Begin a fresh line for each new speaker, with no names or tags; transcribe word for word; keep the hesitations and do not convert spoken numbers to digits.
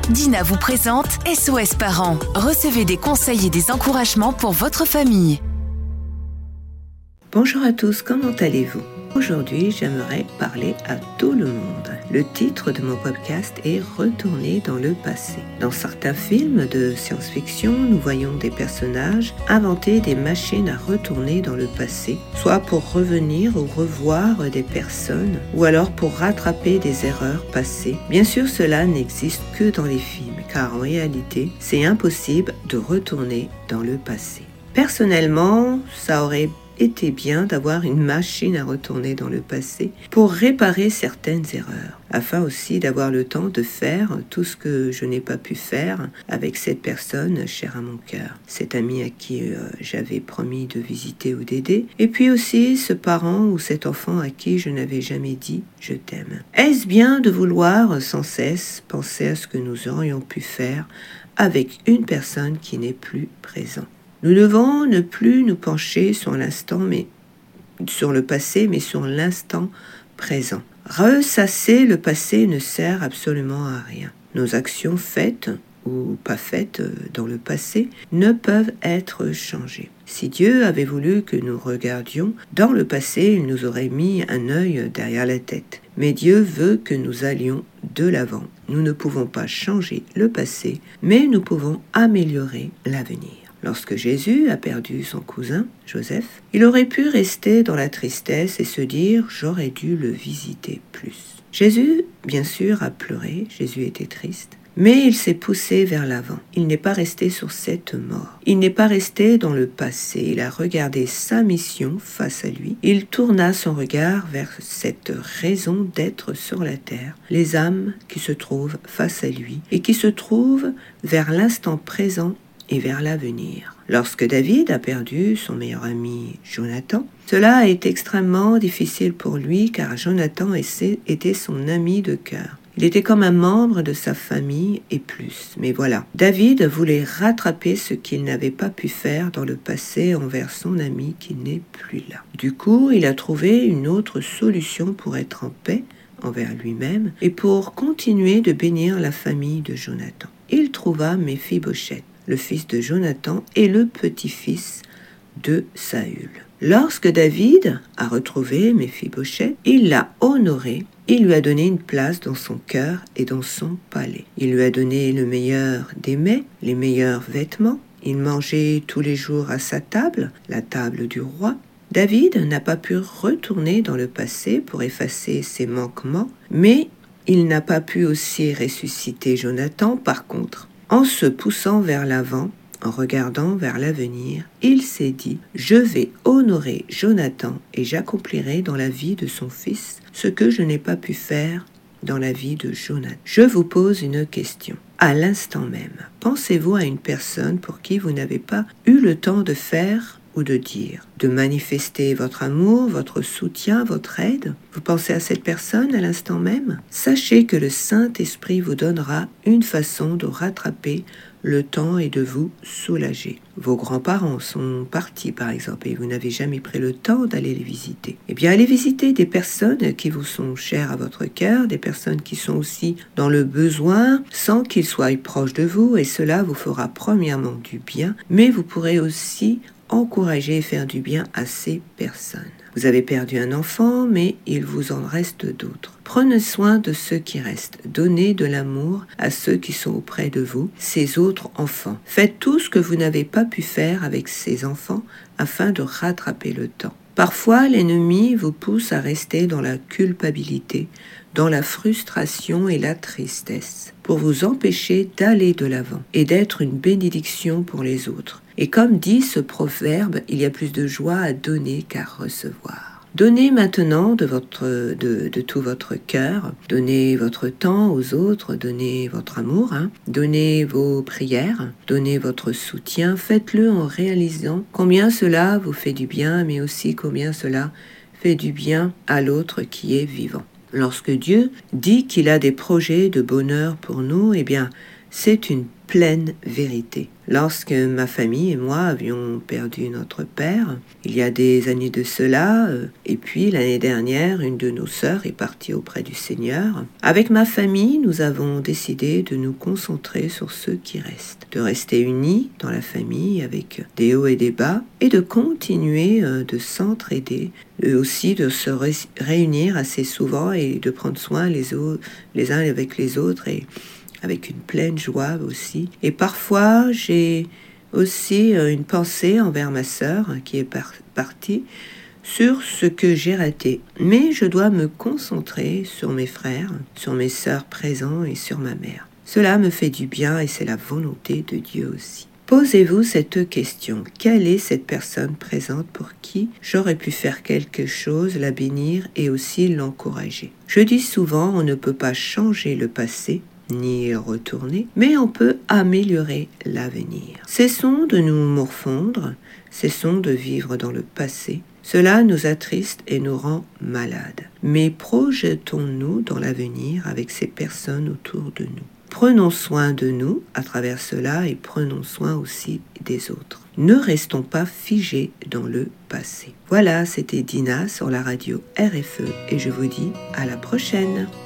Dina vous présente S O S Parents. Recevez des conseils et des encouragements pour votre famille.
Bonjour à tous, comment allez-vous ? Aujourd'hui, j'aimerais parler à tout le monde. Le titre de mon podcast est « Retourner dans le passé ». Dans certains films de science-fiction, nous voyons des personnages inventer des machines à retourner dans le passé, soit pour revenir ou revoir des personnes, ou alors pour rattraper des erreurs passées. Bien sûr, cela n'existe que dans les films, car en réalité, c'est impossible de retourner dans le passé. Personnellement, ça aurait était bien d'avoir une machine à retourner dans le passé pour réparer certaines erreurs, afin aussi d'avoir le temps de faire tout ce que je n'ai pas pu faire avec cette personne chère à mon cœur, cet ami à qui euh, j'avais promis de visiter ou d'aider, et puis aussi ce parent ou cet enfant à qui je n'avais jamais dit « je t'aime ». Est-ce bien de vouloir sans cesse penser à ce que nous aurions pu faire avec une personne qui n'est plus présente ? Nous devons ne plus nous pencher sur l'instant, mais sur le passé, mais sur l'instant présent. Ressasser le passé ne sert absolument à rien. Nos actions faites ou pas faites dans le passé ne peuvent être changées. Si Dieu avait voulu que nous regardions dans le passé, il nous aurait mis un œil derrière la tête. Mais Dieu veut que nous allions de l'avant. Nous ne pouvons pas changer le passé, mais nous pouvons améliorer l'avenir. Lorsque Jésus a perdu son cousin, Joseph, il aurait pu rester dans la tristesse et se dire « j'aurais dû le visiter plus ». Jésus, bien sûr, a pleuré, Jésus était triste, mais il s'est poussé vers l'avant. Il n'est pas resté sur cette mort. Il n'est pas resté dans le passé. Il a regardé sa mission face à lui. Il tourna son regard vers cette raison d'être sur la terre, les âmes qui se trouvent face à lui et qui se trouvent vers l'instant présent et vers l'avenir. Lorsque David a perdu son meilleur ami Jonathan, cela a été extrêmement difficile pour lui car Jonathan était son ami de cœur. Il était comme un membre de sa famille et plus. Mais voilà, David voulait rattraper ce qu'il n'avait pas pu faire dans le passé envers son ami qui n'est plus là. Du coup, il a trouvé une autre solution pour être en paix envers lui-même et pour continuer de bénir la famille de Jonathan. Il trouva Méphibosheth, le fils de Jonathan et le petit-fils de Saül. Lorsque David a retrouvé Méphibosheth, il l'a honoré, il lui a donné une place dans son cœur et dans son palais. Il lui a donné le meilleur des mets, les meilleurs vêtements. Il mangeait tous les jours à sa table, la table du roi. David n'a pas pu retourner dans le passé pour effacer ses manquements, mais il n'a pas pu aussi ressusciter Jonathan. Par contre, en se poussant vers l'avant, en regardant vers l'avenir, il s'est dit « Je vais honorer Jonathan et j'accomplirai dans la vie de son fils ce que je n'ai pas pu faire dans la vie de Jonathan. » Je vous pose une question. À l'instant même, pensez-vous à une personne pour qui vous n'avez pas eu le temps de faire ou de dire, de manifester votre amour, votre soutien, votre aide? Vous pensez à cette personne à l'instant même? Sachez que le Saint-Esprit vous donnera une façon de rattraper le temps et de vous soulager. Vos grands-parents sont partis par exemple et vous n'avez jamais pris le temps d'aller les visiter. Eh bien, allez visiter des personnes qui vous sont chères à votre cœur, des personnes qui sont aussi dans le besoin sans qu'ils soient proches de vous et cela vous fera premièrement du bien, mais vous pourrez aussi encourager et faire du bien à ces personnes. Vous avez perdu un enfant, mais il vous en reste d'autres. Prenez soin de ceux qui restent. Donnez de l'amour à ceux qui sont auprès de vous, ces autres enfants. Faites tout ce que vous n'avez pas pu faire avec ces enfants afin de rattraper le temps. Parfois, l'ennemi vous pousse à rester dans la culpabilité, dans la frustration et la tristesse, pour vous empêcher d'aller de l'avant et d'être une bénédiction pour les autres. Et comme dit ce proverbe, il y a plus de joie à donner qu'à recevoir. Donnez maintenant de, votre, de, de tout votre cœur, donnez votre temps aux autres, donnez votre amour, hein, donnez vos prières, donnez votre soutien, faites-le en réalisant combien cela vous fait du bien, mais aussi combien cela fait du bien à l'autre qui est vivant. Lorsque Dieu dit qu'il a des projets de bonheur pour nous, eh bien, C'est une pleine vérité. Lorsque ma famille et moi avions perdu notre père, il y a des années de cela, euh, et puis l'année dernière, une de nos sœurs est partie auprès du Seigneur. Avec ma famille, nous avons décidé de nous concentrer sur ceux qui restent, de rester unis dans la famille avec des hauts et des bas, et de continuer euh, de s'entraider, et aussi de se ré- réunir assez souvent et de prendre soin les, autres, les uns avec les autres, et avec une pleine joie aussi. Et parfois, j'ai aussi une pensée envers ma sœur qui est par- partie sur ce que j'ai raté. Mais je dois me concentrer sur mes frères, sur mes sœurs présents et sur ma mère. Cela me fait du bien et c'est la volonté de Dieu aussi. Posez-vous cette question. Quelle est cette personne présente pour qui j'aurais pu faire quelque chose, la bénir et aussi l'encourager? Je dis souvent, on ne peut pas changer le passé, ni retourner, mais on peut améliorer l'avenir. Cessons de nous morfondre, cessons de vivre dans le passé. Cela nous attriste et nous rend malades. Mais projetons-nous dans l'avenir avec ces personnes autour de nous. Prenons soin de nous à travers cela et prenons soin aussi des autres. Ne restons pas figés dans le passé. Voilà, c'était Dina sur la radio R F E et je vous dis à la prochaine.